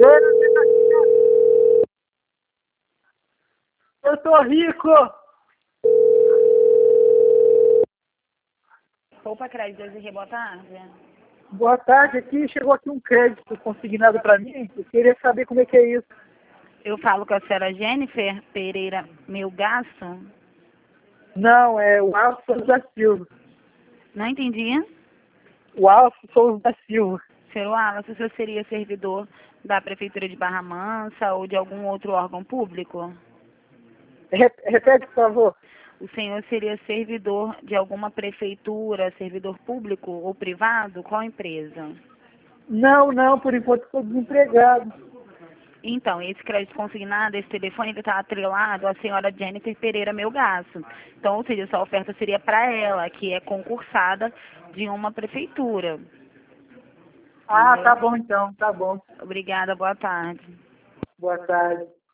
Eu tô rico! Poupa Crédito RG, boa tarde. Boa tarde, aqui chegou aqui um crédito consignado para mim. Eu queria saber como é que é isso. Eu falo com a senhora Jennifer Pereira Melgaço. Não, é o Alcio Souza da Silva. Não entendi. O Alcio Souza da Silva. Senhor Wallace, o senhor seria servidor da Prefeitura de Barra Mansa ou de algum outro órgão público? Repete, por favor. O senhor seria servidor de alguma prefeitura, servidor público ou privado? Qual empresa? Não, por enquanto estou desempregado. Então, esse crédito consignado, esse telefone, ele está atrelado à senhora Jennifer Pereira Melgaço. Então, ou seja, essa oferta seria para ela, que é concursada de uma prefeitura. Ah, Entendeu? tá bom então, tá bom. Obrigada, boa tarde. Boa tarde.